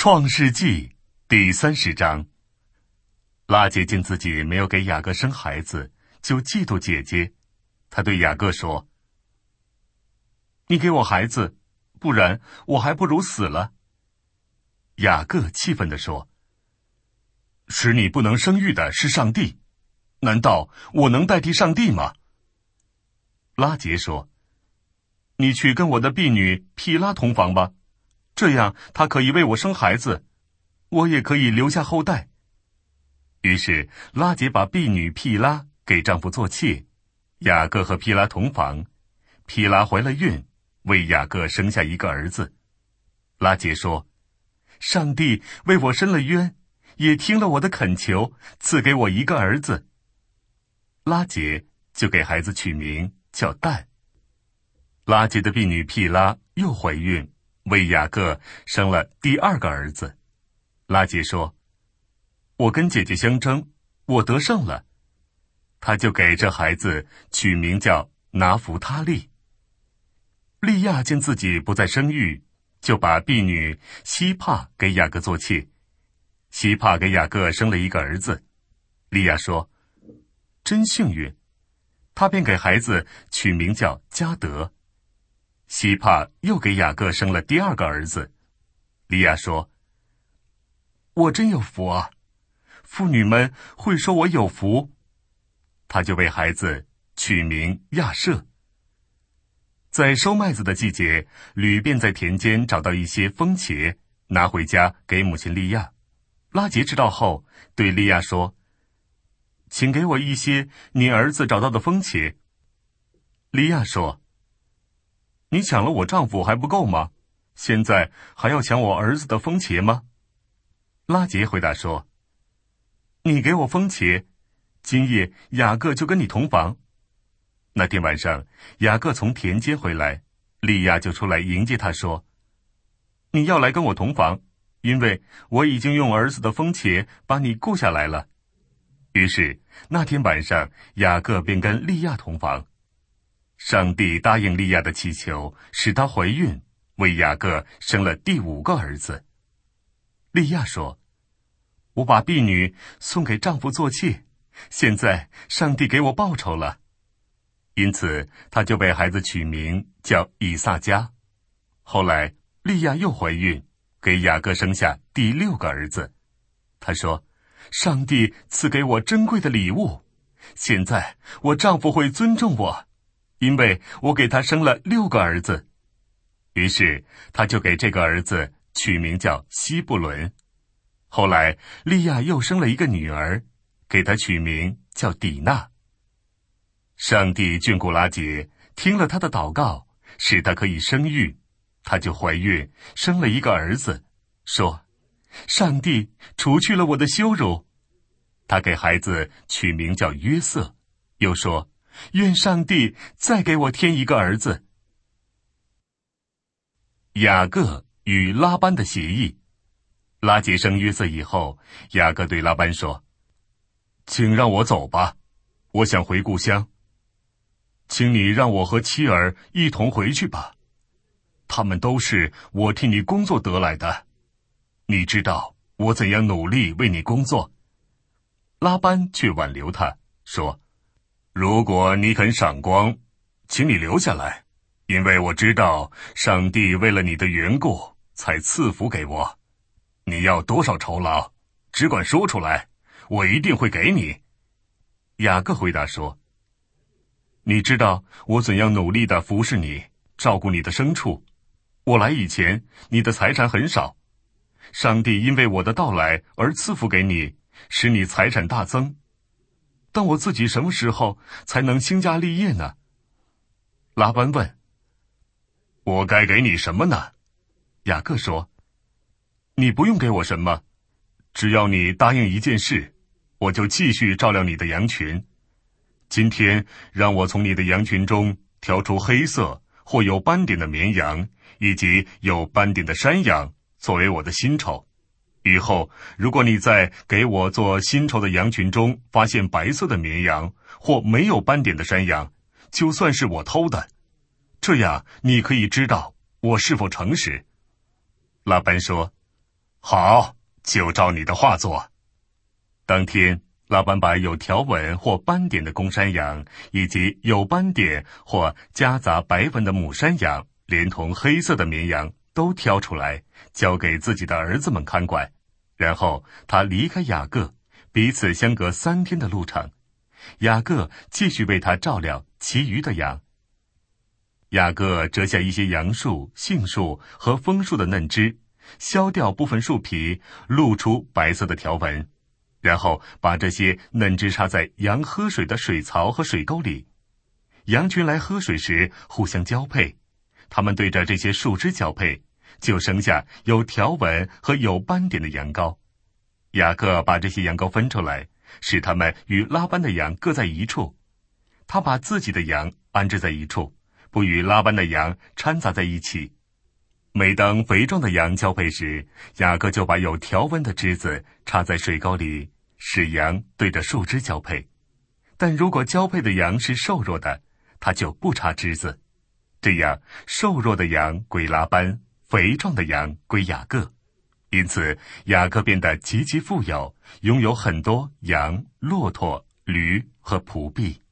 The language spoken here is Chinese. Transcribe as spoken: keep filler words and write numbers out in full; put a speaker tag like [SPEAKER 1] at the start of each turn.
[SPEAKER 1] 创世纪第三十章。拉结见自己没有给雅各生孩子，就嫉妒姐姐。他对雅各说：你给我孩子，不然我还不如死了。雅各气愤地说：使你不能生育的是上帝，难道我能代替上帝吗？拉结说：你去跟我的婢女毗拉同房吧，这样她可以为我生孩子，我也可以留下后代。于是拉结把婢女毗拉给丈夫做妾，雅各和毗拉同房，毗拉怀了孕，为雅各生下一个儿子。拉结说：上帝为我伸了冤，也听了我的恳求，赐给我一个儿子。拉结就给孩子取名叫但。拉结的婢女毗拉又怀孕，为雅各生了第二个儿子。拉结说：我跟姐姐相争，我得胜了。他就给这孩子取名叫拿弗他利。利亚见自己不再生育，就把婢女希帕给雅各做妾。希帕给雅各生了一个儿子。利亚说：真幸运。他便给孩子取名叫迦得。希帕又给雅各生了第二个儿子。利亚说：我真有福啊，妇女们会说我有福。他就为孩子取名亚舍。在收麦子的季节，吕便在田间找到一些风茄，拿回家给母亲利亚。拉结知道后，对利亚说：请给我一些你儿子找到的风茄。利亚说：你抢了我丈夫还不够吗？现在还要抢我儿子的风茄吗？拉结回答说：你给我风茄，今夜雅各就跟你同房。那天晚上，雅各从田间回来，利亚就出来迎接他说：你要来跟我同房，因为我已经用儿子的风茄把你雇下来了。于是那天晚上，雅各便跟利亚同房。上帝答应利亚的祈求，使她怀孕，为雅各生了第五个儿子。利亚说：我把婢女送给丈夫做妾，现在上帝给我报酬了。因此她就为孩子取名叫以撒迦。后来利亚又怀孕，给雅各生下第六个儿子。她说：上帝赐给我珍贵的礼物，现在我丈夫会尊重我，因为我给他生了六个儿子。于是他就给这个儿子取名叫希布伦。后来利亚又生了一个女儿，给他取名叫底娜。上帝眷顾拉结，听了他的祷告，使他可以生育，他就怀孕，生了一个儿子，说：上帝除去了我的羞辱。他给孩子取名叫约瑟，又说：愿上帝再给我添一个儿子。雅各与拉班的协议。拉结生约瑟以后，雅各对拉班说：请让我走吧，我想回故乡。请你让我和妻儿一同回去吧，他们都是我替你工作得来的。你知道我怎样努力为你工作。拉班却挽留他，说：如果你肯赏光，请你留下来，因为我知道上帝为了你的缘故才赐福给我。你要多少酬劳，只管说出来，我一定会给你。雅各回答说：你知道我怎样努力地服侍你，照顾你的牲畜。我来以前，你的财产很少，上帝因为我的到来而赐福给你，使你财产大增。但我自己什么时候才能兴家立业呢？拉班问：我该给你什么呢？雅各说：你不用给我什么，只要你答应一件事，我就继续照料你的羊群。今天让我从你的羊群中挑出黑色或有斑点的绵羊，以及有斑点的山羊，作为我的薪酬。以后如果你在给我做薪酬的羊群中发现白色的绵羊或没有斑点的山羊，就算是我偷的，这样你可以知道我是否诚实。拉班说： 好，就照你的话做。当天，拉班把有条纹或斑点的公山羊，以及有斑点或夹杂白纹的母山羊，连同黑色的绵羊都挑出来，交给自己的儿子们看管。然后他离开雅各，彼此相隔三天的路程。雅各继续为他照料其余的羊。雅各折下一些杨树、杏树和枫树的嫩枝，削掉部分树皮，露出白色的条纹，然后把这些嫩枝插在羊喝水的水槽和水沟里。羊群来喝水时互相交配，它们对着这些树枝交配，就生下有条纹和有斑点的羊羔。雅各把这些羊羔分出来，使它们与拉班的羊各在一处。他把自己的羊安置在一处，不与拉班的羊掺杂在一起。每当肥壮的羊交配时，雅各就把有条纹的枝子插在水沟里，使羊对着树枝交配。但如果交配的羊是瘦弱的，他就不插枝子。这样，瘦弱的羊归拉班，肥壮的羊归雅各。因此，雅各变得极其富有，拥有很多羊、骆驼、驴和仆婢。